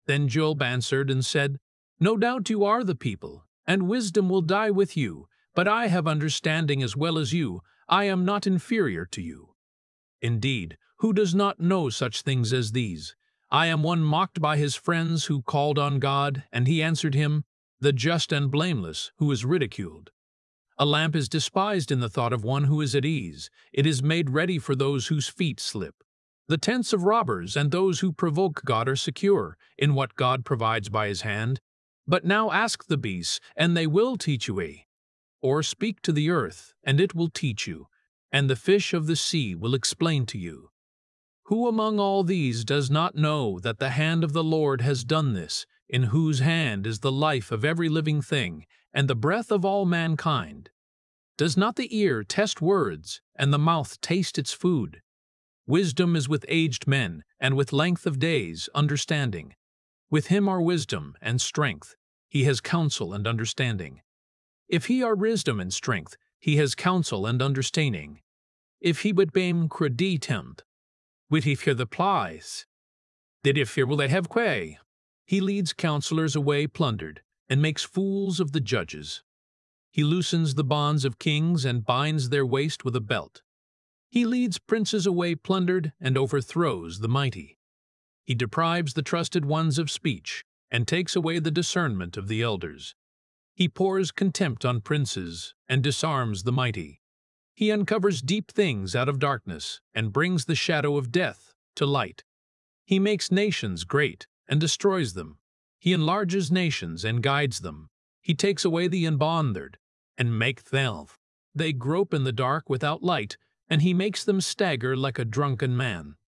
Then Job answered and said, No doubt you are the people, and wisdom will die with you, but I have understanding as well as you. I am not inferior to you. Indeed, who does not know such things as these? I am one mocked by his friends who called on God, and he answered him, the just and blameless, who is ridiculed. A lamp is despised in the thought of one who is at ease. It is made ready for those whose feet slip. The tents of robbers and those who provoke God are secure in what God provides by his hand. But now ask the beasts, and they will teach you or speak to the earth, and it will teach you, and the fish of the sea will explain to you. Who among all these does not know that the hand of the Lord has done this, in whose hand is the life of every living thing, and the breath of all mankind? Does not the ear test words, and the mouth taste its food? Wisdom is with aged men, and with length of days, understanding. With him are wisdom and strength. He has counsel and understanding. If he are wisdom and strength, he has counsel and understanding. If he would bame creditem, would he fear the plies? Did he fear will they have quay? He leads counselors away plundered, and makes fools of the judges. He loosens the bonds of kings and binds their waist with a belt. He leads princes away plundered and overthrows the mighty. He deprives the trusted ones of speech and takes away the discernment of the elders. He pours contempt on princes and disarms the mighty. He uncovers deep things out of darkness and brings the shadow of death to light. He makes nations great and destroys them. He enlarges nations and guides them. He takes away the unbothered and make them. They grope in the dark without light, and he makes them stagger like a drunken man.